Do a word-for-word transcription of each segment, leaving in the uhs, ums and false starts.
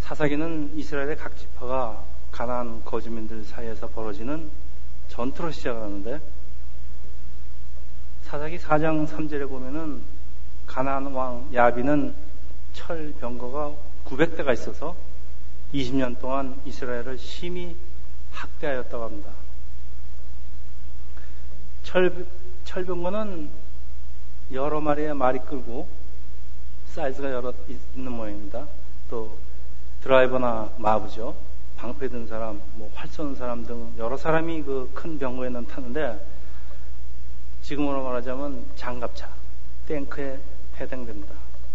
사사기는 이스라엘의 각 지파가 가나안 거주민들 사이에서 벌어지는 전투로 시작을 하는데, 사사기 사 장 삼 절에 보면은 가나안 왕 야빈은 철 병거가 구백 대가 있어서 이십 년 동안 이스라엘을 심히 학대하였다고 합니다. 철, 철병거는 여러 마리의 말이 끌고 사이즈가 여러 있는 모양입니다. 또 드라이버나 마부죠. 방패 든 사람, 뭐 활 쏘는 사람 등 여러 사람이 그 큰 병거에는 타는데, 지금으로 말하자면 장갑차, 탱크에 해당됩니다.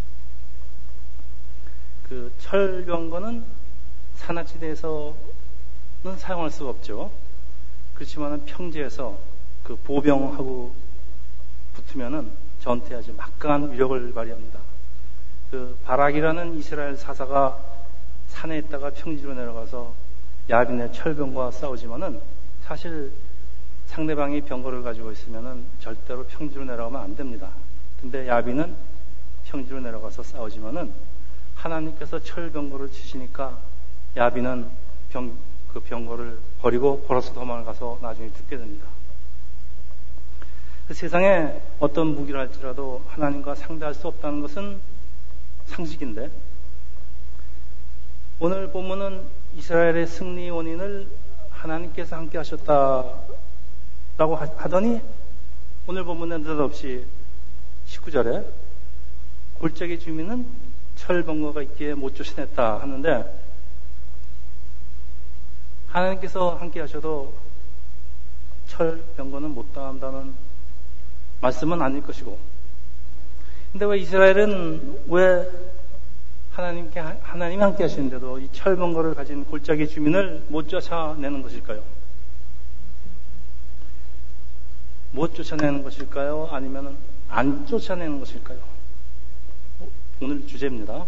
그 철병거는 산악지대에서는 사용할 수가 없죠. 그렇지만 평지에서 그 보병하고 붙으면은 전투에 아주 막강한 위력을 발휘합니다. 그 바락이라는 이스라엘 사사가 산에 있다가 평지로 내려가서 야빈의 철병과 싸우지만은 사실 상대방이 병거를 가지고 있으면은 절대로 평지로 내려가면 안 됩니다. 근데 야빈은 평지로 내려가서 싸우지만은 하나님께서 철병거를 치시니까 야빈은 병, 그 병거를 버리고 걸어서 도망을 가서 나중에 죽게 됩니다. 그 세상에 어떤 무기를 할지라도 하나님과 상대할 수 없다는 것은 상식인데, 오늘 본문은 이스라엘의 승리 원인을 하나님께서 함께 하셨다라고 하더니, 오늘 본문에 느닷없이 십구 절에 골짜기 주민은 철병거가 있기에 못 쫓아냈다 하는데, 하나님께서 함께 하셔도 철병거는 못 당한다는 말씀은 아닐 것이고, 근데 왜 이스라엘은 왜 하나님께, 하나님이 함께 하시는데도 이 철병거를 가진 골짜기 주민을 못 쫓아내는 것일까요? 못 쫓아내는 것일까요? 아니면 안 쫓아내는 것일까요? 오늘 주제입니다.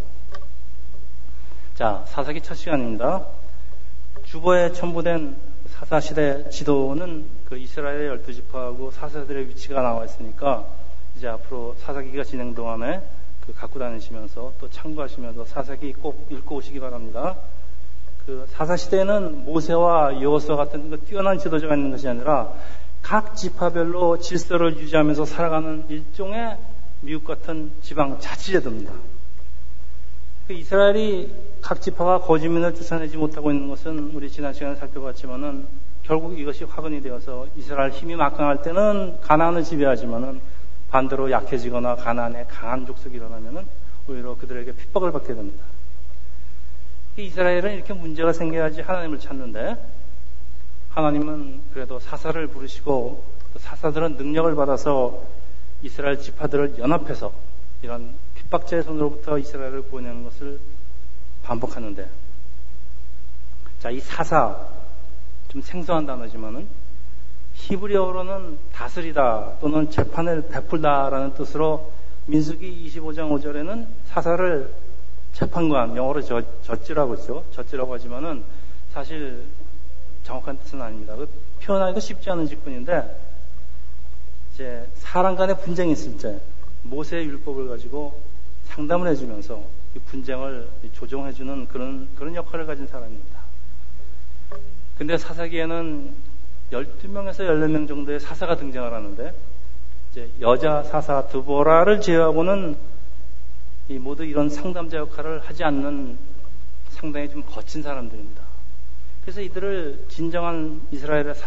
자, 사사기 첫 시간입니다. 주보에 첨부된 사사시대 지도는 그 이스라엘의 열두 지파하고 사사들의 위치가 나와 있으니까, 이제 앞으로 사사기가 진행 동안에 그 갖고 다니시면서 또 참고하시면서 사사기 꼭 읽고 오시기 바랍니다. 그 사사시대에는 모세와 여호수아 같은 그 뛰어난 지도자가 있는 것이 아니라 각 지파별로 질서를 유지하면서 살아가는 일종의 미국 같은 지방 자치제도입니다. 그 이스라엘이 각 지파가 거주민을 쫓아내지 못하고 있는 것은 우리 지난 시간에 살펴봤지만은 결국 이것이 화근이 되어서 이스라엘 힘이 막강할 때는 가나안을 지배하지만은 반대로 약해지거나 가나안에 강한 족속이 일어나면은 오히려 그들에게 핍박을 받게 됩니다. 이스라엘은 이렇게 문제가 생겨야지 하나님을 찾는데, 하나님은 그래도 사사를 부르시고 또 사사들은 능력을 받아서 이스라엘 지파들을 연합해서 이런 핍박자의 손으로부터 이스라엘을 구원하는 것을 반복하는데, 자, 이 사사, 좀 생소한 단어지만은 히브리어로는 다스리다 또는 재판을 베풀다라는 뜻으로 민수기 이십오 장 오 절에는 사사를 재판관, 영어로 저, 저지라고 했죠. 저지라고 하지만은 사실 정확한 뜻은 아닙니다. 그 표현하기가 쉽지 않은 직분인데, 이제 사람 간의 분쟁이 있을 때 모세의 율법을 가지고 상담을 해주면서 이 분쟁을 조정해주는 그런 그런 역할을 가진 사람입니다. 근데 사사기에는 열두 명에서 열네 명 정도의 사사가 등장을 하는데, 이제 여자 사사 드보라를 제외하고는 이 모두 이런 상담자 역할을 하지 않는 상당히 좀 거친 사람들입니다. 그래서 이들을 진정한 이스라엘의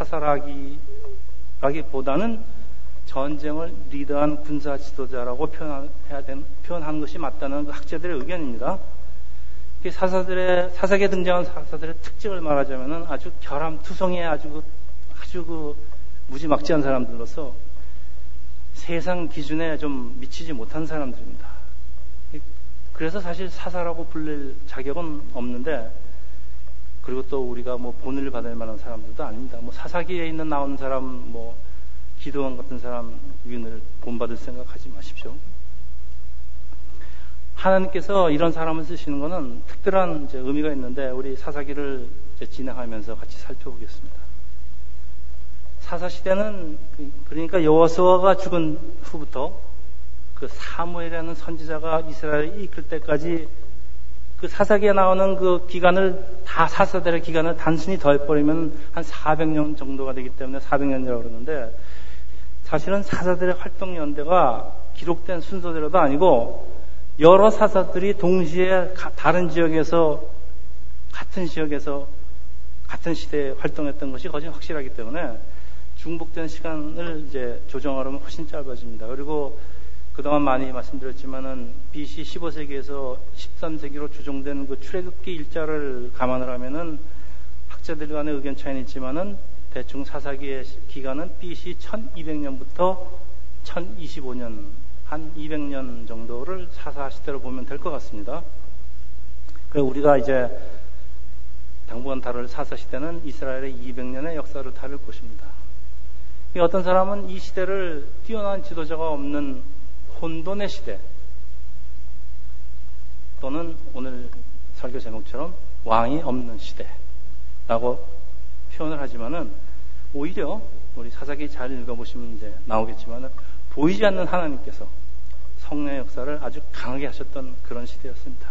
사사라기보다는 전쟁을 리드한 군사 지도자라고 표현해야 되는, 표현하는 것이 맞다는 그 학자들의 의견입니다. 사사들의, 사사기에 등장한 사사들의 특징을 말하자면은 아주 결함투성이에 아주 그, 아주 그 무지막지한 사람들로서 세상 기준에 좀 미치지 못한 사람들입니다. 그래서 사실 사사라고 불릴 자격은 없는데, 그리고 또 우리가 뭐 본을 받을 만한 사람들도 아닙니다. 뭐 사사기에 있는 나오는 사람, 뭐 기도원 같은 사람 위인을 본받을 생각하지 마십시오. 하나님께서 이런 사람을 쓰시는 것은 특별한 이제 의미가 있는데, 우리 사사기를 이제 진행하면서 같이 살펴보겠습니다. 사사시대는 그러니까 여호수아가 죽은 후부터 그 사무엘이라는 선지자가 이스라엘을 이끌 때까지 그 사사기에 나오는 그 기간을 다 사사들의 기간을 단순히 더해버리면 한 사백 년 정도가 되기 때문에 사백 년이라고 그러는데 사실은 사사들의 활동 연대가 기록된 순서대로도 아니고 여러 사사들이 동시에 다른 지역에서 같은 지역에서 같은 시대에 활동했던 것이 거의 확실하기 때문에 중복된 시간을 이제 조정하려면 훨씬 짧아집니다. 그리고 그동안 많이 말씀드렸지만은 비씨 십오 세기에서 십삼 세기로 추정된 그 출애굽기 일자를 감안을 하면은 학자들 간의 의견 차이는 있지만은 대충 사사기의 기간은 비씨 천이백 년부터 천이십오 년, 한 이백 년 정도를 사사 시대로 보면 될 것 같습니다. 그래서 우리가 이제 당분간 다룰 사사 시대는 이스라엘의 이백 년의 역사를 다룰 것입니다. 어떤 사람은 이 시대를 뛰어난 지도자가 없는 혼돈의 시대 또는 오늘 설교 제목처럼 왕이 없는 시대라고 표현을 하지만은 오히려 우리 사사기 잘 읽어보시면 이제 나오겠지만은 보이지 않는 하나님께서 성령의 역사를 아주 강하게 하셨던 그런 시대였습니다.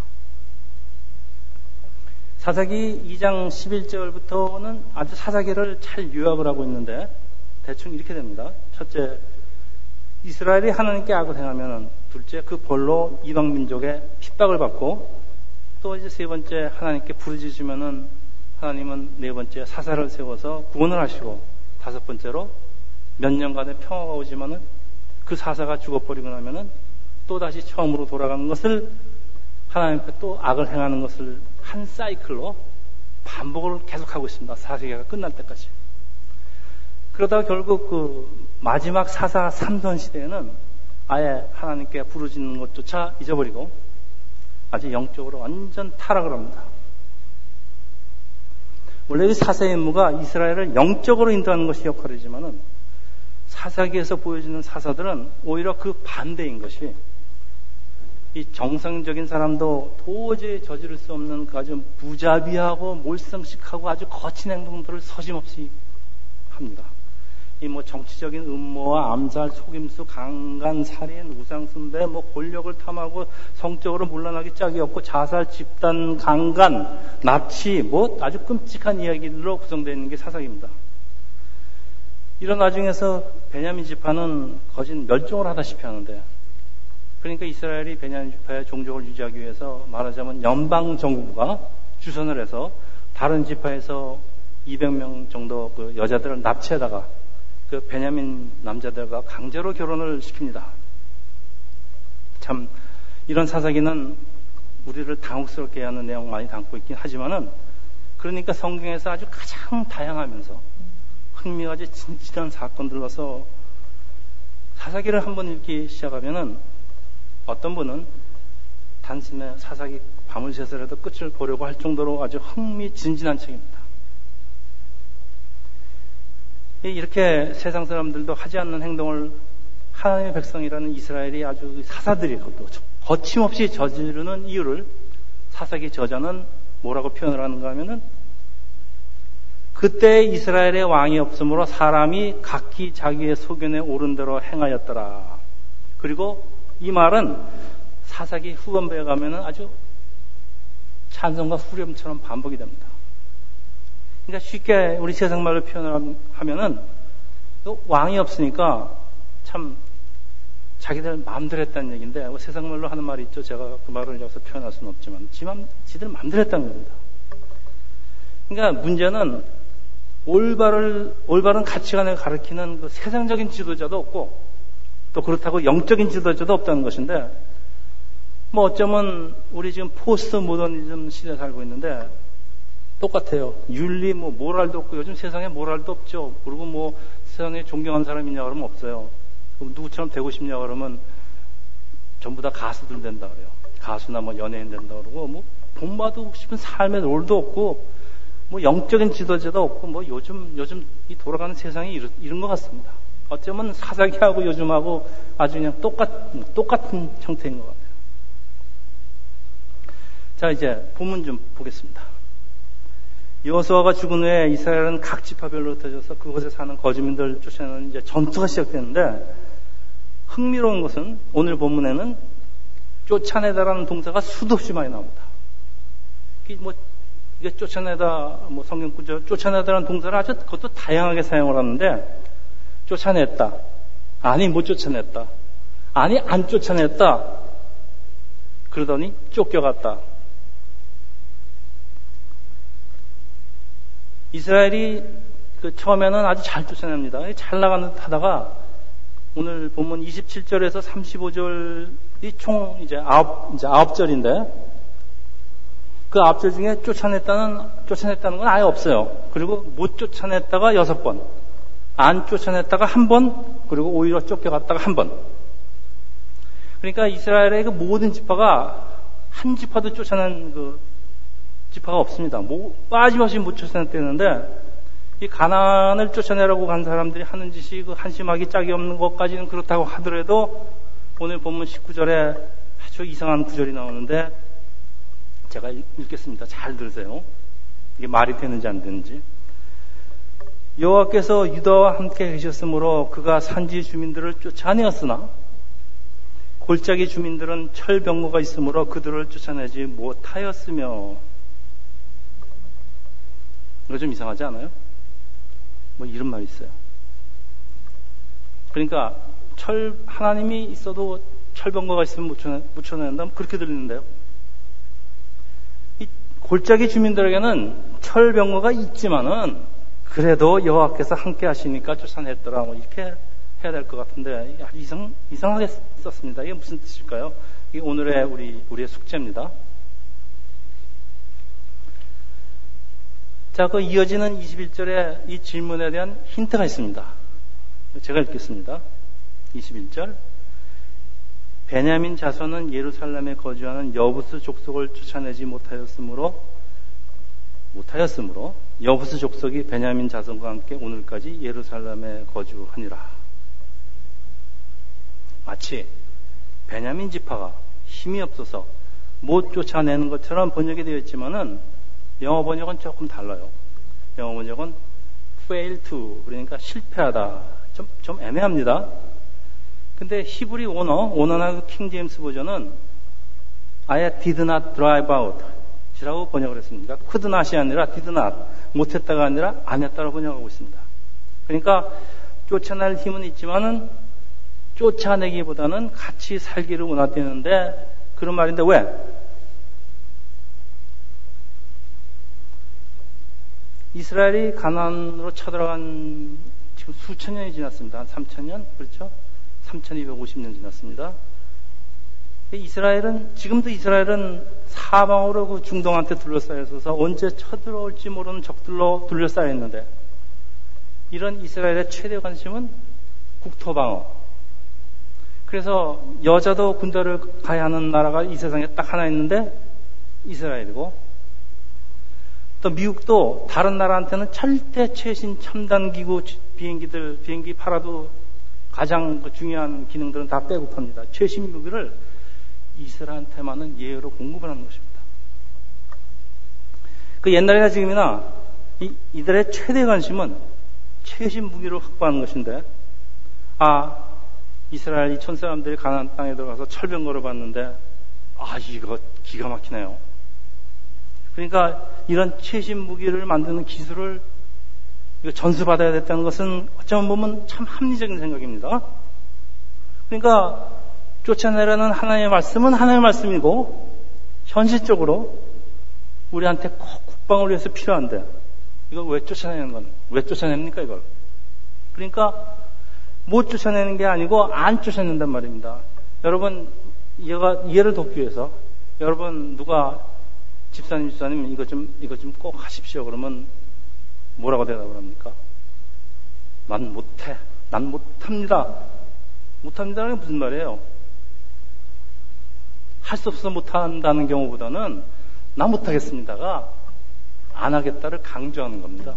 사사기 이 장 십일 절부터는 아주 사사기를 잘 요약을 하고 있는데 대충 이렇게 됩니다. 첫째, 이스라엘이 하나님께 악을 행하면, 둘째, 그 벌로 이방 민족의 핍박을 받고, 또 이제 세 번째, 하나님께 부르짖으면은 하나님은 네 번째 사사를 세워서 구원을 하시고, 다섯 번째로 몇 년간의 평화가 오지만은 그 사사가 죽어버리고 나면은 또 다시 처음으로 돌아가는 것을 하나님 앞에 또 악을 행하는 것을 한 사이클로 반복을 계속하고 있습니다. 사사기가 끝날 때까지. 그러다가 결국 그 마지막 사사 삼선 시대에는 아예 하나님께 부르짖는 것조차 잊어버리고 아주 영적으로 완전 타락을 합니다. 원래 이 사사의 임무가 이스라엘을 영적으로 인도하는 것이 역할이지만은 사사기에서 보여지는 사사들은 오히려 그 반대인 것이 이 정상적인 사람도 도저히 저지를 수 없는 그 아주 무자비하고 몰상식하고 아주 거친 행동들을 서슴없이 합니다. 이 뭐 정치적인 음모와 암살, 속임수, 강간, 살인, 우상숭배, 뭐 권력을 탐하고 성적으로 물러나기 짝이 없고 자살, 집단, 강간, 납치, 뭐 아주 끔찍한 이야기들로 구성되어 있는 게 사사기입니다. 이런 와중에서 베냐민 지파는 거짓 멸종을 하다시피 하는데, 그러니까 이스라엘이 베냐민 지파의 종족을 유지하기 위해서 말하자면 연방 정부가 주선을 해서 다른 지파에서 이백 명 정도 그 여자들을 납치하다가 그 베냐민 남자들과 강제로 결혼을 시킵니다. 참 이런 사사기는 우리를 당혹스럽게 하는 내용 많이 담고 있긴 하지만은 그러니까 성경에서 아주 가장 다양하면서 흥미가 아주 진지한 사건들로서 사사기를 한번 읽기 시작하면은 어떤 분은 단숨에 사사기 밤을 새서라도 끝을 보려고 할 정도로 아주 흥미진진한 책입니다. 이렇게 세상 사람들도 하지 않는 행동을 하나님의 백성이라는 이스라엘이 아주 사사들이 거침없이 저지르는 이유를 사사기 저자는 뭐라고 표현을 하는가 하면은 그때 이스라엘의 왕이 없으므로 사람이 각기 자기의 소견에 오른 대로 행하였더라. 그리고 이 말은 사사기 후반부에 가면은 아주 찬송과 후렴처럼 반복이 됩니다. 그러니까 쉽게 우리 세상말로 표현을 하면은 왕이 없으니까 참 자기들 마음대로 했다는 얘기인데 세상말로 하는 말이 있죠. 제가 그 말을 여기서 표현할 수는 없지만 지맘, 지들 마음대로 했다는 겁니다. 그러니까 문제는 올바를, 올바른 가치관을 가리키는 그 세상적인 지도자도 없고 또 그렇다고 영적인 지도자도 없다는 것인데 뭐 어쩌면 우리 지금 포스트 모더니즘 시대에 살고 있는데 똑같아요. 윤리, 뭐, 모랄도 없고, 요즘 세상에 모랄도 없죠. 그리고 뭐, 세상에 존경하는 사람이 있냐 그러면 없어요. 그럼 누구처럼 되고 싶냐 그러면 전부 다 가수들 된다 그래요. 가수나 뭐 연예인 된다 그러고, 뭐, 본받고 싶은 삶의 롤도 없고, 뭐, 영적인 지도자도 없고, 뭐, 요즘, 요즘 이 돌아가는 세상이 이런, 이런 것 같습니다. 어쩌면 사사기하고 요즘하고 아주 그냥 똑같, 똑같은 형태인 것 같아요. 자, 이제 본문 좀 보겠습니다. 여호수아가 죽은 후에 이스라엘은 각 지파별로 흩어져서 그곳에 사는 거주민들 쫓아내는 이제 전투가 시작되는데 흥미로운 것은 오늘 본문에는 쫓아내다라는 동사가 수도 없이 많이 나옵니다. 뭐 이게 쫓아내다, 뭐 성경 구절 쫓아내다라는 동사를 아주 그것도 다양하게 사용을 하는데, 쫓아냈다, 아니 못 쫓아냈다, 아니 안 쫓아냈다, 그러더니 쫓겨갔다. 이스라엘이 그 처음에는 아주 잘 쫓아냅니다. 잘 나가는 듯 하다가 오늘 본문 이십칠 절에서 삼십오 절이 총 이제 아홉, 이제 아홉 절인데, 그 아홉 절 중에 쫓아냈다는, 쫓아냈다는 건 아예 없어요. 그리고 못 쫓아냈다가 여섯 번, 안 쫓아냈다가 한 번, 그리고 오히려 쫓겨갔다가 한 번. 그러니까 이스라엘의 그 모든 지파가 한 지파도 쫓아낸 그 지파가 없습니다. 뭐 빠짐없이 못 쫓아냈다는데, 이 가나안을 쫓아내라고 간 사람들이 하는 짓이 그 한심하기 짝이 없는 것까지는 그렇다고 하더라도 오늘 본문 십구 절에 아주 이상한 구절이 나오는데, 제가 읽겠습니다. 잘 들으세요. 이게 말이 되는지 안 되는지. 여호와께서 유다와 함께 계셨으므로 그가 산지 주민들을 쫓아내었으나 골짜기 주민들은 철병거가 있으므로 그들을 쫓아내지 못하였으며. 이거 좀 이상하지 않아요? 뭐 이런 말이 있어요. 그러니까 철 하나님이 있어도 철병거가 있으면 못 쫓아낸다, 그렇게 들리는데요. 이 골짜기 주민들에게는 철병거가 있지만은 그래도 여호와께서 함께 하시니까 쫓아냈더라, 뭐 이렇게 해야 될 것 같은데, 이상 이상하게 썼습니다. 이게 무슨 뜻일까요? 이게 오늘의 우리 우리의 숙제입니다. 자, 그 이어지는 이십일 절에 이 질문에 대한 힌트가 있습니다. 제가 읽겠습니다. 이십일 절. 베냐민 자손은 예루살렘에 거주하는 여부스 족속을 쫓아내지 못하였으므로 못하였으므로 여부스 족속이 베냐민 자손과 함께 오늘까지 예루살렘에 거주하니라. 마치 베냐민 지파가 힘이 없어서 못 쫓아내는 것처럼 번역이 되어 있지만은 영어 번역은 조금 달라요. 영어 번역은 fail to, 그러니까 실패하다. 좀, 좀 애매합니다. 근데 히브리 원어, 원어나 킹 제임스 버전은 아예 did not drive out 이라고 번역을 했습니다. could not이 아니라 did not, 못했다가 아니라 안 했다고 번역하고 있습니다. 그러니까 쫓아낼 힘은 있지만은 쫓아내기보다는 같이 살기를 원하되는데, 그런 말인데 왜? 이스라엘이 가나안으로 쳐들어간 지금 수천 년이 지났습니다. 한 삼천 년? 그렇죠? 삼천이백오십 년 지났습니다. 이스라엘은, 지금도 이스라엘은 사방으로 그 중동한테 둘러싸여 있어서 언제 쳐들어올지 모르는 적들로 둘러싸여 있는데, 이런 이스라엘의 최대 관심은 국토방어. 그래서 여자도 군대를 가야 하는 나라가 이 세상에 딱 하나 있는데 이스라엘이고, 또 미국도 다른 나라한테는 절대 최신 첨단 기구 비행기들, 비행기 팔아도 가장 중요한 기능들은 다 빼고 팝니다. 최신 무기를 이스라엘한테만은 예외로 공급을 하는 것입니다. 그 옛날이나 지금이나 이, 이들의 최대 관심은 최신 무기를 확보하는 것인데, 아, 이스라엘 이천 사람들이 가나안 땅에 들어가서 철병거를 봤는데, 아, 이거 기가 막히네요. 그러니까 이런 최신 무기를 만드는 기술을 전수받아야 됐다는 것은 어쩌면 보면 참 합리적인 생각입니다. 그러니까 쫓아내라는 하나님의 말씀은 하나님의 말씀이고, 현실적으로 우리한테 꼭 국방을 위해서 필요한데, 이걸 왜 쫓아내는 건, 왜 쫓아냅니까 이걸? 그러니까 못 쫓아내는 게 아니고 안 쫓아낸단 말입니다. 여러분, 얘가 이해를 돕기 위해서, 여러분 누가 집사님, 집사님, 이거 좀, 이거 좀 꼭 하십시오. 그러면 뭐라고 대답을 합니까? 난 못해. 난 못합니다. 못합니다는 게 무슨 말이에요? 할 수 없어서 못한다는 경우보다는 나 못하겠습니다가 안 하겠다를 강조하는 겁니다.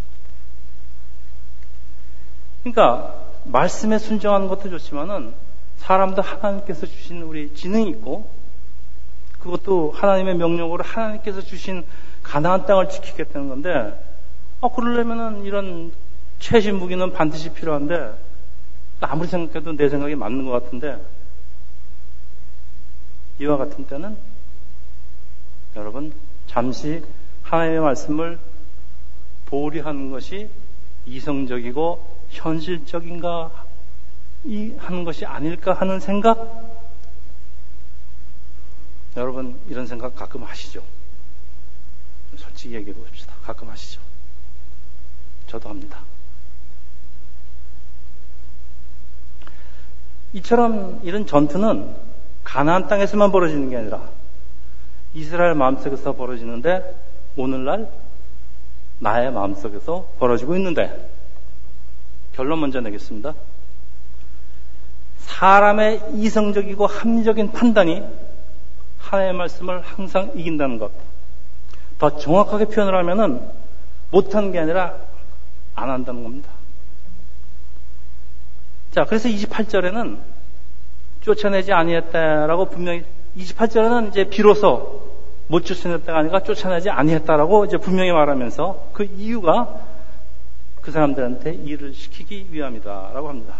그러니까 말씀에 순종하는 것도 좋지만은 사람도 하나님께서 주신 우리 지능이 있고, 그것도 하나님의 명령으로 하나님께서 주신 가나안 땅을 지키겠다는 건데, 아, 그러려면은 이런 최신 무기는 반드시 필요한데, 아무리 생각해도 내 생각이 맞는 것 같은데, 이와 같은 때는 여러분 잠시 하나님의 말씀을 보류하는 것이 이성적이고 현실적인가 이 하는 것이 아닐까 하는 생각? 여러분 이런 생각 가끔 하시죠? 솔직히 얘기해 봅시다. 가끔 하시죠? 저도 합니다. 이처럼 이런 전투는 가나안 땅에서만 벌어지는 게 아니라 이스라엘 마음속에서 벌어지는데 오늘날 나의 마음속에서 벌어지고 있는데 결론 먼저 내겠습니다. 사람의 이성적이고 합리적인 판단이 하나님의 말씀을 항상 이긴다는 것. 더 정확하게 표현을 하면은 못하는 게 아니라 안 한다는 겁니다. 자, 그래서 이십팔 절에는 쫓아내지 아니했다라고 분명히 이십팔 절에는 이제 비로소 못 쫓아냈다가 아니라 쫓아내지 아니했다라고 이제 분명히 말하면서 그 이유가 그 사람들한테 일을 시키기 위함이다라고 합니다.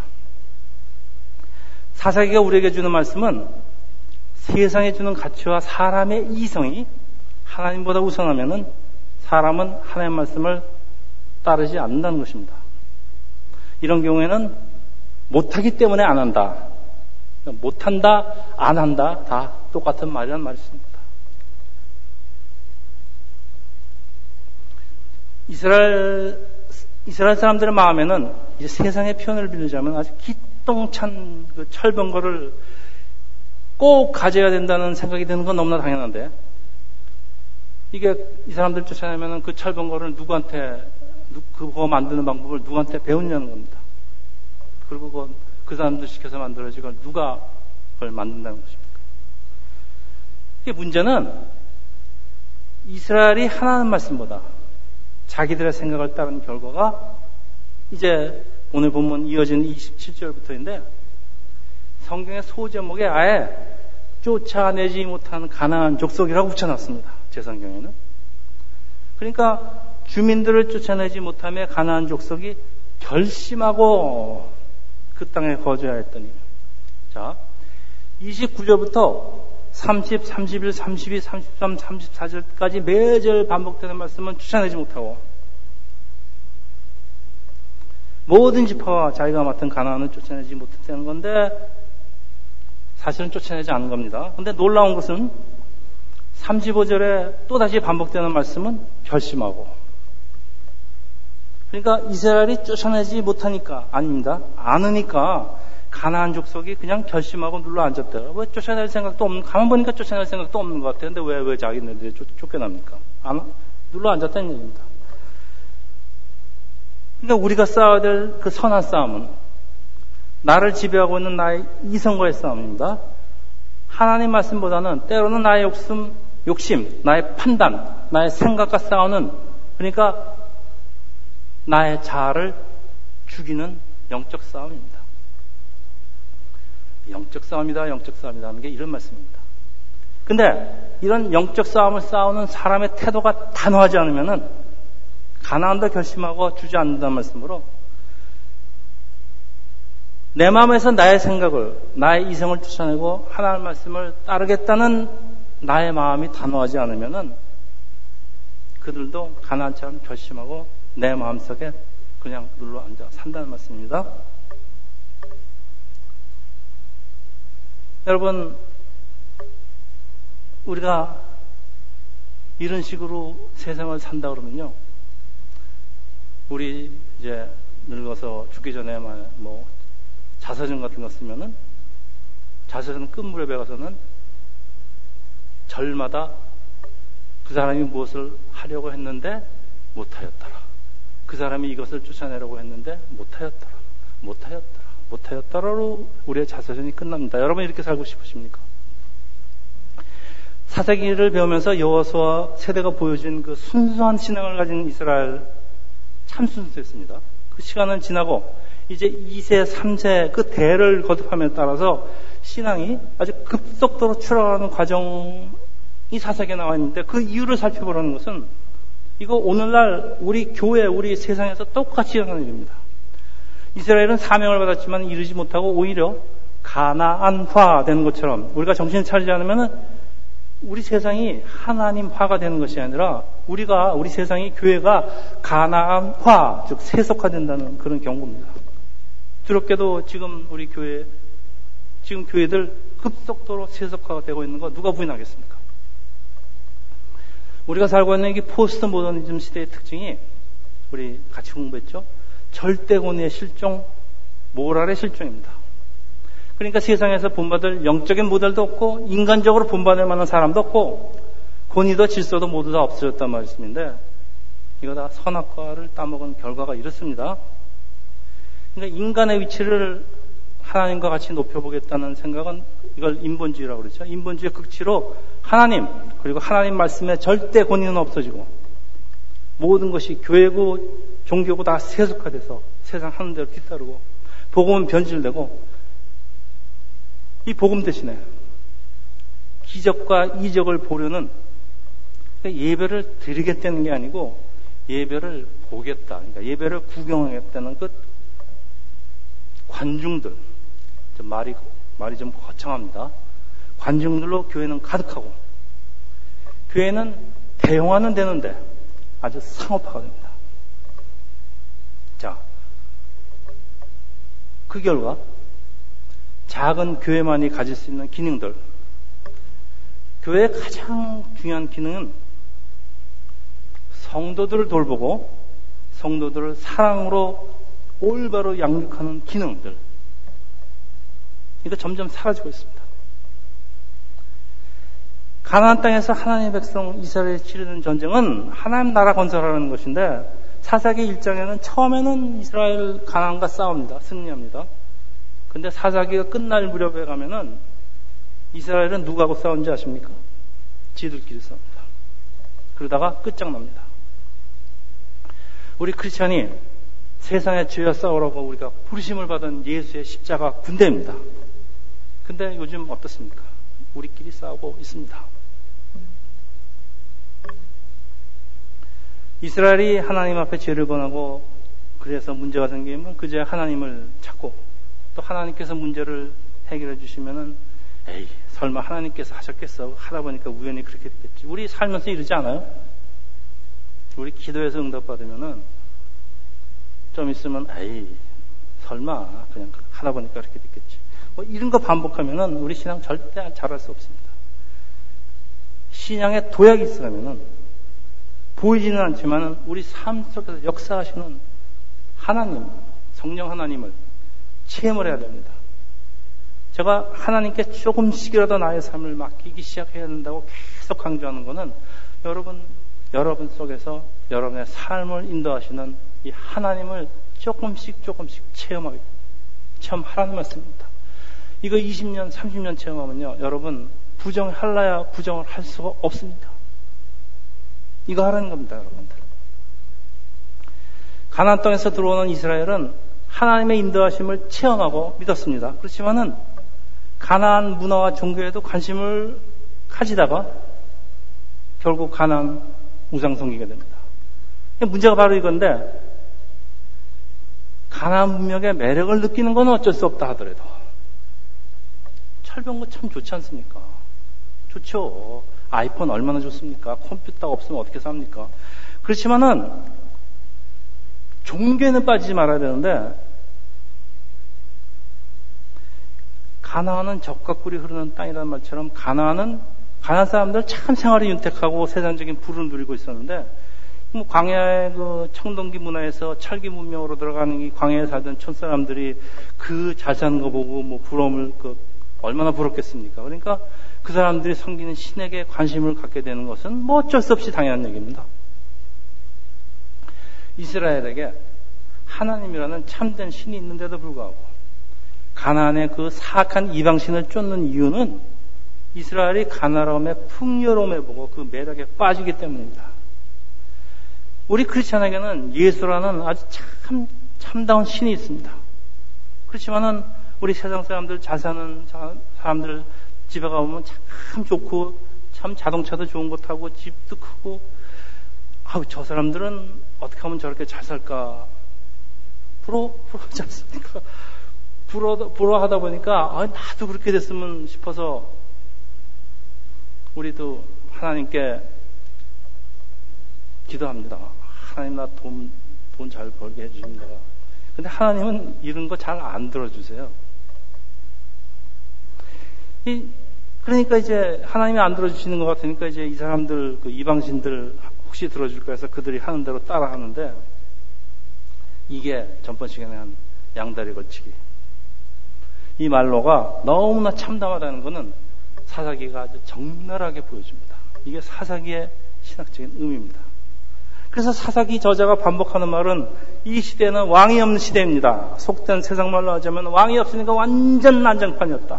사사기가 우리에게 주는 말씀은 세상에 주는 가치와 사람의 이성이 하나님보다 우선하면은 사람은 하나님의 말씀을 따르지 않는다는 것입니다. 이런 경우에는 못하기 때문에 안 한다. 못한다, 안 한다, 다 똑같은 말이란 말씀입니다. 이스라엘, 이스라엘 사람들의 마음에는 이제 세상의 표현을 빌리자면 아주 기똥찬 그 철번거를 꼭 가져야 된다는 생각이 드는 건 너무나 당연한데, 이게 이 사람들 쫓아내면은 그 철번거를 누구한테, 그거 만드는 방법을 누구한테 배우냐는 겁니다. 그리고 그건 그 사람들 시켜서 만들어지 그걸 누가 그걸 만든다는 것입니까? 이게 문제는 이스라엘이 하나님 말씀보다 자기들의 생각을 따른 결과가 이제 오늘 본문 이어지는 이십칠 절부터인데 성경의 소제목에 아예 쫓아내지 못한 가나안 족속이라고 붙여놨습니다. 제 성경에는. 그러니까 주민들을 쫓아내지 못하며 가나안 족속이 결심하고 그 땅에 거주해야 했더니, 자, 이십구 절부터 삼십, 삼십일, 삼십이, 삼십삼, 삼십사 절까지 매절 반복되는 말씀은 쫓아내지 못하고 모든 지파와 자기가 맡은 가나안을 쫓아내지 못했다는 건데 사실은 쫓아내지 않은 겁니다. 그런데 놀라운 것은 삼십오 절에 또다시 반복되는 말씀은 결심하고, 그러니까 이스라엘이 쫓아내지 못하니까 아닙니다. 않으니까 가나안 족속이 그냥 결심하고 눌러 앉았대요. 왜 쫓아낼 생각도 없는, 가만 보니까 쫓아낼 생각도 없는 것 같아요. 근데 왜, 왜 자기네들이 쫓, 쫓겨납니까? 안, 눌러 앉았다는 얘기입니다. 그러니까 우리가 싸워야 될 그 선한 싸움은 나를 지배하고 있는 나의 이성과의 싸움입니다. 하나님 말씀보다는 때로는 나의 욕심, 욕심, 나의 판단, 나의 생각과 싸우는, 그러니까 나의 자아를 죽이는 영적 싸움입니다. 영적 싸움이다, 영적 싸움이다 하는 게 이런 말씀입니다. 근데 이런 영적 싸움을 싸우는 사람의 태도가 단호하지 않으면은 가나안도 결심하고 주저앉는다는 말씀으로 내 마음에서 나의 생각을, 나의 이성을 쫓아내고 하나님의 말씀을 따르겠다는 나의 마음이 단호하지 않으면은 그들도 가나안처럼 결심하고 내 마음속에 그냥 눌러 앉아 산다는 말씀입니다. 여러분, 우리가 이런 식으로 세상을 산다 그러면요, 우리 이제 늙어서 죽기 전에 뭐 자서전 같은 거 쓰면은 자서전 끝무렵에 가서는 절마다 그 사람이 무엇을 하려고 했는데 못하였더라. 그 사람이 이것을 쫓아내려고 했는데 못하였더라. 못하였더라. 못하였더라로 우리의 자서전이 끝납니다. 여러분 이렇게 살고 싶으십니까? 사사기를 배우면서 여호수아 세대가 보여준 그 순수한 신앙을 가진 이스라엘 참 순수했습니다. 그 시간은 지나고 이제 이 세, 삼 세 그 대를 거듭함에 따라서 신앙이 아주 급속도로 추락하는 과정이 사사기에 나와 있는데 그 이유를 살펴보라는 것은 이거 오늘날 우리 교회, 우리 세상에서 똑같이 일어나는 일입니다. 이스라엘은 사명을 받았지만 이루지 못하고 오히려 가나안화 되는 것처럼 우리가 정신을 차리지 않으면 우리 세상이 하나님화가 되는 것이 아니라 우리가 우리 세상이 교회가 가나안화, 즉 세속화된다는 그런 경고입니다. 두렵게도 지금 우리 교회, 지금 교회들 급속도로 세속화가 되고 있는 거 누가 부인하겠습니까? 우리가 살고 있는 이 포스트 모더니즘 시대의 특징이 우리 같이 공부했죠. 절대권위의 실종, 모랄의 실종입니다. 그러니까 세상에서 본받을 영적인 모델도 없고 인간적으로 본받을 만한 사람도 없고 권위도 질서도 모두 다 없어졌단 말씀인데 이거 다 선악과를 따먹은 결과가 이렇습니다. 그러니까 인간의 위치를 하나님과 같이 높여보겠다는 생각은 이걸 인본주의라고 그러죠. 인본주의 극치로 하나님 그리고 하나님 말씀에 절대 권위는 없어지고 모든 것이 교회고 종교고 다 세속화돼서 세상 하는 대로 뒤따르고 복음은 변질되고 이 복음 대신에 기적과 이적을 보려는 예배를 드리겠다는 게 아니고 예배를 보겠다. 그러니까 예배를 구경하겠다는 그 관중들. 좀 말이, 말이 좀 거창합니다. 관중들로 교회는 가득하고 교회는 대형화는 되는데 아주 상업화가 됩니다. 자, 그 결과 작은 교회만이 가질 수 있는 기능들. 교회의 가장 중요한 기능은 성도들을 돌보고 성도들을 사랑으로 올바로 양육하는 기능들. 이거 점점 사라지고 있습니다. 가나안 땅에서 하나님의 백성 이스라엘이 치르는 전쟁은 하나님 나라 건설하는 것인데 사사기 일 장에는 처음에는 이스라엘 가나안과 싸웁니다. 승리합니다. 근데 사사기가 끝날 무렵에 가면은 이스라엘은 누구하고 싸운지 아십니까? 지들끼리 싸웁니다. 그러다가 끝장납니다. 우리 크리스찬이 세상의 죄와 싸우라고 우리가 부르심을 받은 예수의 십자가 군대입니다. 근데 요즘 어떻습니까? 우리끼리 싸우고 있습니다. 이스라엘이 하나님 앞에 죄를 권하고 그래서 문제가 생기면 그제 하나님을 찾고 또 하나님께서 문제를 해결해 주시면은 에이 설마 하나님께서 하셨겠어 하다 보니까 우연히 그렇게 됐겠지. 우리 살면서 이러지 않아요? 우리 기도해서 응답받으면은 좀 있으면 에이 설마 그냥 하다 보니까 그렇게 됐겠지. 뭐 이런 거 반복하면은 우리 신앙 절대 잘할 수 없습니다. 신앙에 도약이 있으려면은 보이지는 않지만은 우리 삶 속에서 역사하시는 하나님, 성령 하나님을 체험을 해야 됩니다. 제가 하나님께 조금씩이라도 나의 삶을 맡기기 시작해야 된다고 계속 강조하는 것은 여러분, 여러분 속에서 여러분의 삶을 인도하시는 이 하나님을 조금씩 조금씩 체험하게, 체험하라는 말씀입니다. 이거 이십 년, 삼십 년 체험하면요, 여러분 부정할라야 부정을 할 수가 없습니다. 이거 하라는 겁니다, 여러분들. 가나안 땅에서 들어오는 이스라엘은 하나님의 인도하심을 체험하고 믿었습니다. 그렇지만은 가나안 문화와 종교에도 관심을 가지다가 결국 가나안 우상 섬기게 됩니다. 문제가 바로 이건데 가나안 문명의 매력을 느끼는 건 어쩔 수 없다 하더라도 철병거 참 좋지 않습니까? 좋죠. 아이폰 얼마나 좋습니까? 컴퓨터가 없으면 어떻게 삽니까? 그렇지만은 종교에는 빠지지 말아야 되는데 가나안은 적과 꿀이 흐르는 땅이라는 말처럼 가나안은 가나안 사람들 참 생활이 윤택하고 세상적인 부를 누리고 있었는데 뭐 광야의 그 청동기 문화에서 철기 문명으로 들어가는 이 광야에 살던 촌 사람들이 그 잘 사는 거 보고 뭐 부러움을 그 얼마나 부럽겠습니까? 그러니까 그 사람들이 섬기는 신에게 관심을 갖게 되는 것은 뭐 어쩔 수 없이 당연한 얘기입니다. 이스라엘에게 하나님이라는 참된 신이 있는데도 불구하고 가나안의 그 사악한 이방신을 쫓는 이유는 이스라엘이 가나안의 풍요로움에 보고 그 매력에 빠지기 때문입니다. 우리 크리스천에게는 예수라는 아주 참 참다운 신이 있습니다. 그렇지만은 우리 세상 사람들 잘 사는 사람들 집에 가보면 참 좋고 참 자동차도 좋은 거 타고 집도 크고 아우 저 사람들은 어떻게 하면 저렇게 잘 살까 부러 부러하지 않습니까? 부러 부러하다 보니까 아, 나도 그렇게 됐으면 싶어서 우리도 하나님께 기도합니다. 하나님 나 돈, 돈 잘 벌게 해주십니다. 근데 하나님은 이런 거 잘 안 들어주세요. 이, 그러니까 이제 하나님이 안 들어주시는 것 같으니까 이제 이 사람들, 그 이방신들 혹시 들어줄까 해서 그들이 하는 대로 따라 하는데 이게 전번 시간에 한 양다리 걸치기. 이 말로가 너무나 참담하다는 것은 사사기가 아주 적나라하게 보여줍니다. 이게 사사기의 신학적인 의미입니다. 그래서 사사기 저자가 반복하는 말은 이 시대는 왕이 없는 시대입니다. 속된 세상 말로 하자면 왕이 없으니까 완전 난장판이었다.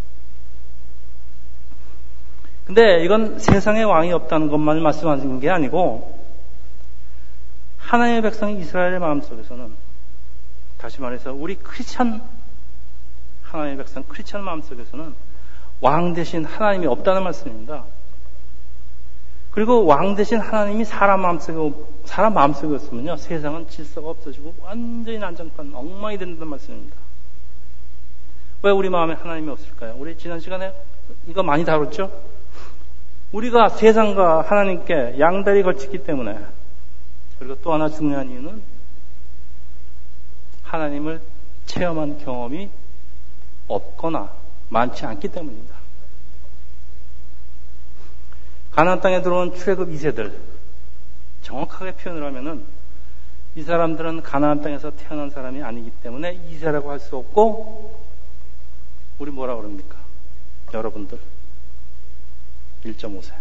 근데 이건 세상에 왕이 없다는 것만 말씀하시는 게 아니고 하나님의 백성 이스라엘의 마음속에서는 다시 말해서 우리 크리스찬 하나님의 백성 크리스찬 마음속에서는 왕 대신 하나님이 없다는 말씀입니다. 그리고 왕 대신 하나님이 사람 마음속에 사람 마음속에 없으면요 세상은 질서가 없어지고 완전히 난장판 엉망이 된다는 말씀입니다. 왜 우리 마음에 하나님이 없을까요? 우리 지난 시간에 이거 많이 다뤘죠? 우리가 세상과 하나님께 양다리 걸치기 때문에 그리고 또 하나 중요한 이유는 하나님을 체험한 경험이 없거나 많지 않기 때문입니다. 가나안 땅에 들어온 출애굽 이 세들 정확하게 표현을 하면은 이 사람들은 가나안 땅에서 태어난 사람이 아니기 때문에 이 세라고 할 수 없고 우리 뭐라 그럽니까? 여러분들 일 점 오 세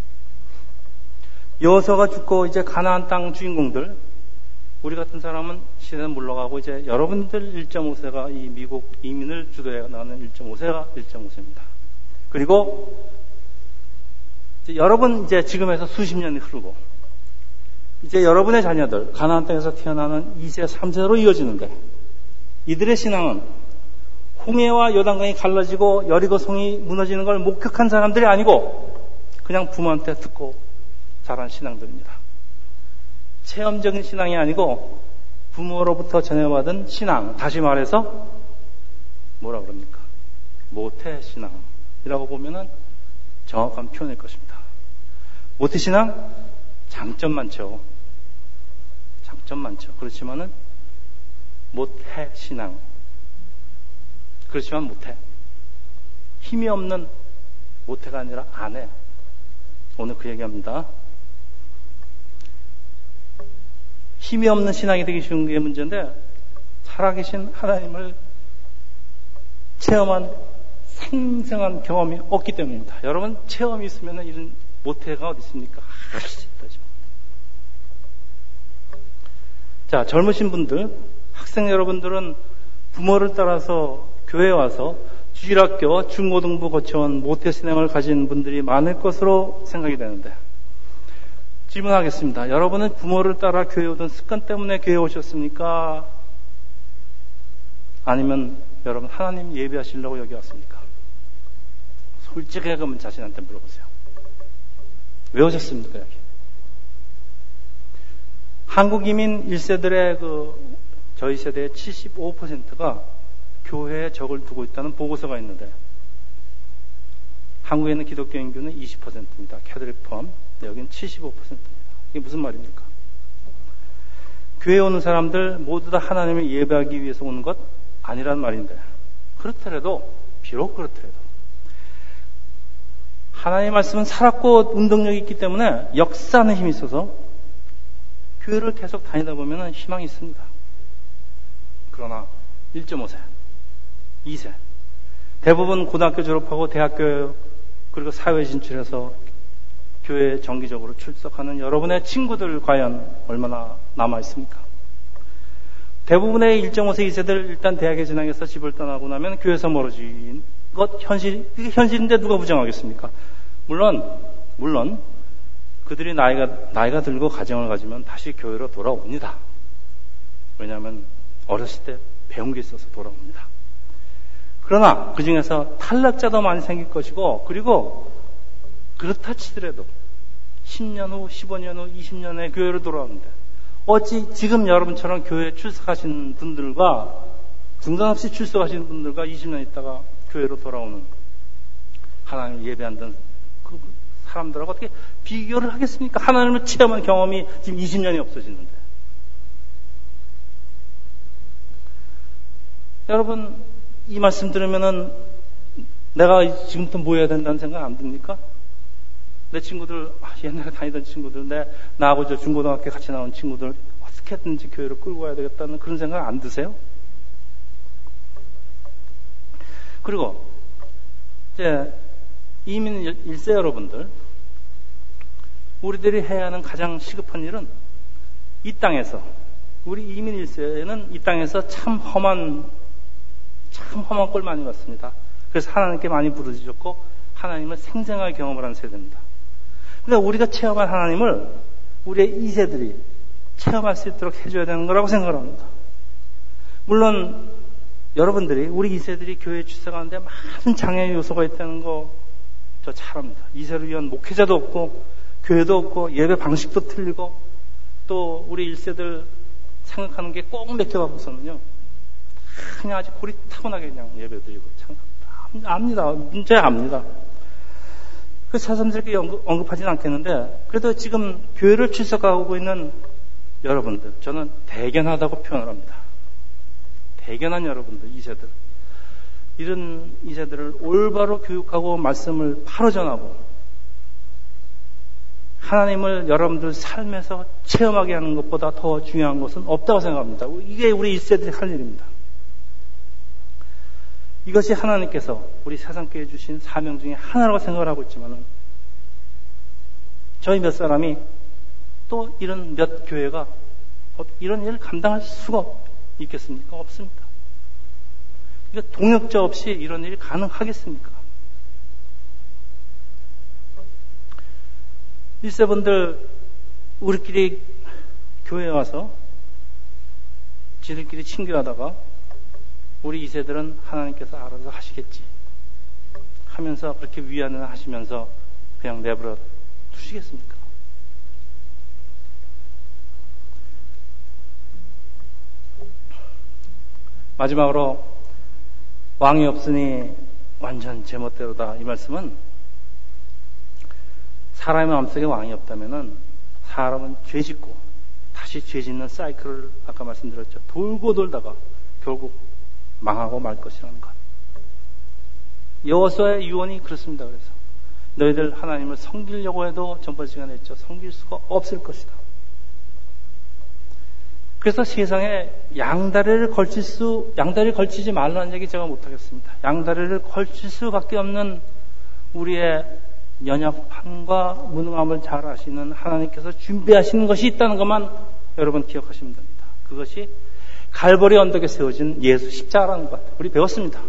여호수아가 죽고 이제 가나안 땅 주인공들 우리 같은 사람은 시대는 물러가고 이제 여러분들 일 점 오 세가 이 미국 이민을 주도해 나가는 일 점 오 세가 일 점 오 세입니다. 그리고 이제 여러분 이제 지금에서 수십 년이 흐르고 이제 여러분의 자녀들 가나안 땅에서 태어나는 이 세, 삼 세로 이어지는데 이들의 신앙은 홍해와 요단강이 갈라지고 여리고 성이 무너지는 걸 목격한 사람들이 아니고 그냥 부모한테 듣고 자란 신앙들입니다. 체험적인 신앙이 아니고 부모로부터 전해받은 신앙, 다시 말해서 뭐라 그럽니까? 모태 신앙이라고 보면은 정확한 표현일 것입니다. 모태 신앙 장점 많죠. 장점 많죠. 그렇지만은 모태 신앙 그렇지만 모태 힘이 없는 모태가 아니라 아내. 오늘 그 얘기합니다. 힘이 없는 신앙이 되기 쉬운 게 문제인데 살아계신 하나님을 체험한 생생한 경험이 없기 때문입니다. 여러분 체험이 있으면 이런 모태가 어디 있습니까? 자, 젊으신 분들, 학생 여러분들은 부모를 따라서 교회에 와서 주일학교, 중고등부 거쳐온 모태 신앙을 가진 분들이 많을 것으로 생각이 되는데 질문하겠습니다. 여러분은 부모를 따라 교회에 오던 습관 때문에 교회에 오셨습니까? 아니면 여러분 하나님 예배하시려고 여기 왔습니까? 솔직하게 그러면 자신한테 물어보세요. 왜 오셨습니까 여기? 한국 이민 일 세들의 그 저희 세대의 칠십오 퍼센트가 교회에 적을 두고 있다는 보고서가 있는데 한국에 있는 기독교 인구는 이십 퍼센트입니다. 캐톨릭 포함. 여기는 칠십오 퍼센트입니다. 이게 무슨 말입니까? 교회에 오는 사람들 모두 다 하나님을 예배하기 위해서 오는 것 아니란 말인데 그렇더라도 비록 그렇더라도 하나님의 말씀은 살았고 운동력이 있기 때문에 역사하는 힘이 있어서 교회를 계속 다니다 보면 희망이 있습니다. 그러나 일 점 오 세, 이 세 대부분 고등학교 졸업하고 대학교 그리고 사회 진출해서 교회에 정기적으로 출석하는 여러분의 친구들 과연 얼마나 남아있습니까? 대부분의 일 점 오 세, 이 세들 일단 대학에 진학해서 집을 떠나고 나면 교회에서 멀어진 것 현실, 이게 현실인데 누가 부정하겠습니까? 물론, 물론 그들이 나이가, 나이가 들고 가정을 가지면 다시 교회로 돌아옵니다. 왜냐하면 어렸을 때 배운 게 있어서 돌아옵니다. 그러나 그 중에서 탈락자도 많이 생길 것이고 그리고 그렇다 치더라도 십 년 후, 십오 년 후, 이십 년 후에 교회로 돌아오는데 어찌 지금 여러분처럼 교회에 출석하시는 분들과 중단 없이 출석하시는 분들과 이십 년 있다가 교회로 돌아오는 하나님을 예배한다는 그 사람들하고 어떻게 비교를 하겠습니까? 하나님을 체험한 경험이 지금 이십 년이 없어지는데. 여러분, 이 말씀 들으면은 내가 지금부터 뭐 해야 된다는 생각 안 듭니까? 내 친구들, 옛날에 다니던 친구들, 내, 나하고 저 중고등학교 같이 나온 친구들, 어떻게 했든지 교회를 끌고 가야 되겠다는 그런 생각 안 드세요? 그리고, 이제, 이민 일세 여러분들, 우리들이 해야 하는 가장 시급한 일은 이 땅에서, 우리 이민 일세는 이 땅에서 참 험한, 참 험한 꼴 많이 봤습니다. 그래서 하나님께 많이 부르짖었고, 하나님을 생생하게 경험을 한 세대입니다. 근데 우리가 체험한 하나님을 우리의 이 세들이 체험할 수 있도록 해줘야 되는 거라고 생각을 합니다. 물론 여러분들이 우리 이 세들이 교회에 출석하는데 많은 장애 요소가 있다는 거 저 잘 압니다. 이 세를 위한 목회자도 없고 교회도 없고 예배 방식도 틀리고 또 우리 일 세들 생각하는 게 꼭 맡겨갖고서는요 그냥 아주 고리타분하게 그냥 예배 드리고 참 압니다. 문제 압니다. 그 사람들에게 언급, 언급하지는 않겠는데 그래도 지금 교회를 출석하고 있는 여러분들 저는 대견하다고 표현을 합니다. 대견한 여러분들 이 세들 이런 이 세들을 올바로 교육하고 말씀을 바로 전하고 하나님을 여러분들 삶에서 체험하게 하는 것보다 더 중요한 것은 없다고 생각합니다. 이게 우리 일 세들이 할 일입니다. 이것이 하나님께서 우리 세상교회에 주신 사명 중에 하나라고 생각을 하고 있지만은 저희 몇 사람이 또 이런 몇 교회가 이런 일을 감당할 수가 있겠습니까? 없습니다. 이게 동역자 없이 이런 일이 가능하겠습니까? 일세분들 우리끼리 교회에 와서 지들끼리 친교하다가 우리 이 세들은 하나님께서 알아서 하시겠지 하면서 그렇게 위안을 하시면서 그냥 내버려 두시겠습니까? 마지막으로 왕이 없으니 완전 제멋대로다 이 말씀은 사람의 마음속에 왕이 없다면은 사람은 죄 짓고 다시 죄 짓는 사이클을 아까 말씀드렸죠. 돌고 돌다가 결국 망하고 말 것이라는 것. 여호수아의 유언이 그렇습니다. 그래서 너희들 하나님을 섬기려고 해도 전번 시간에 했죠. 섬길 수가 없을 것이다. 그래서 세상에 양다리를 걸칠 수, 양다리를 걸치지 말라는 얘기 제가 못하겠습니다. 양다리를 걸칠 수밖에 없는 우리의 연약함과 무능함을 잘 아시는 하나님께서 준비하시는 것이 있다는 것만 여러분 기억하시면 됩니다. 그것이 갈보리 언덕에 세워진 예수 십자가라는 것 우리 배웠습니다.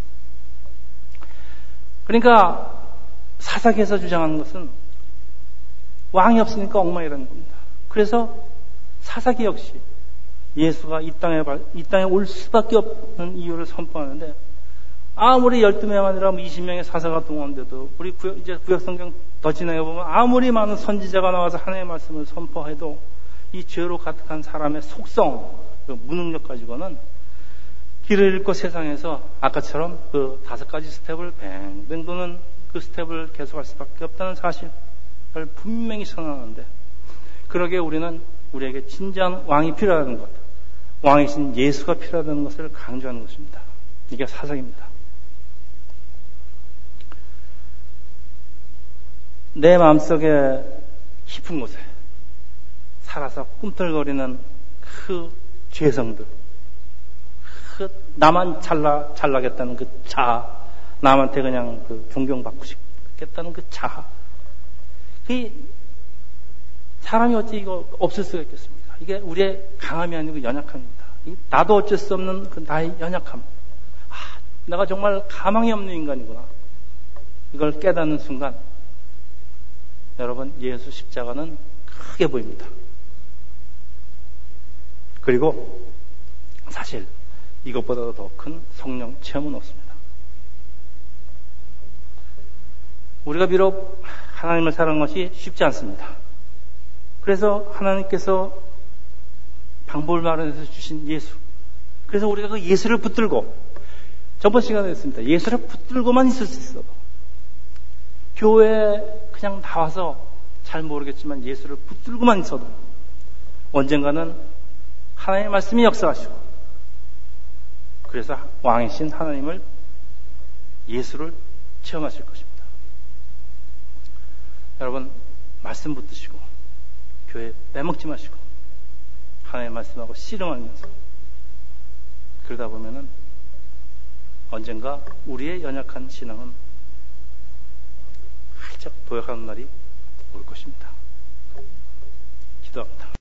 그러니까 사사기에서 주장하는 것은 왕이 없으니까 엉망이라는 겁니다. 그래서 사사기 역시 예수가 이 땅에 이 땅에 올 수밖에 없는 이유를 선포하는데 아무리 열두 명 아니라 이십 명의 사사가 동원돼도 우리 구역, 이제 구약성경 더 지나가 보면 아무리 많은 선지자가 나와서 하나님의 말씀을 선포해도 이 죄로 가득한 사람의 속성 그 무능력 가지고는 길을 잃고 세상에서 아까처럼 그 다섯 가지 스텝을 뱅뱅 도는 그 스텝을 계속할 수밖에 없다는 사실을 분명히 선언하는데 그러기에 우리는 우리에게 진정한 왕이 필요하다는 것, 왕이신 예수가 필요하다는 것을 강조하는 것입니다. 이게 사상입니다. 내 마음속에 깊은 곳에 살아서 꿈틀거리는 그 죄성들, 그 나만 잘나, 잘나겠다는 그 자아, 남한테 그냥 그 존경받고 싶겠다는 그 자아. 그 사람이 어찌 이거 없을 수가 있겠습니까? 이게 우리의 강함이 아니고 연약함입니다. 나도 어쩔 수 없는 그 나의 연약함. 아, 내가 정말 가망이 없는 인간이구나. 이걸 깨닫는 순간, 여러분, 예수 십자가는 크게 보입니다. 그리고 사실 이것보다도 더 큰 성령 체험은 없습니다. 우리가 비록 하나님을 사랑하는 것이 쉽지 않습니다. 그래서 하나님께서 방법을 마련해서 주신 예수. 그래서 우리가 그 예수를 붙들고, 저번 시간에 했습니다. 예수를 붙들고만 있을 수 있어도 교회 그냥 나와서 잘 모르겠지만 예수를 붙들고만 있어도 언젠가는 하나님의 말씀이 역사하시고, 그래서 왕이신 하나님을, 예수를 체험하실 것입니다. 여러분, 말씀 붙드시고 교회 빼먹지 마시고 하나님의 말씀하고 씨름하면서, 그러다 보면은 언젠가 우리의 연약한 신앙은 활짝 도약하는 날이 올 것입니다. 기도합니다.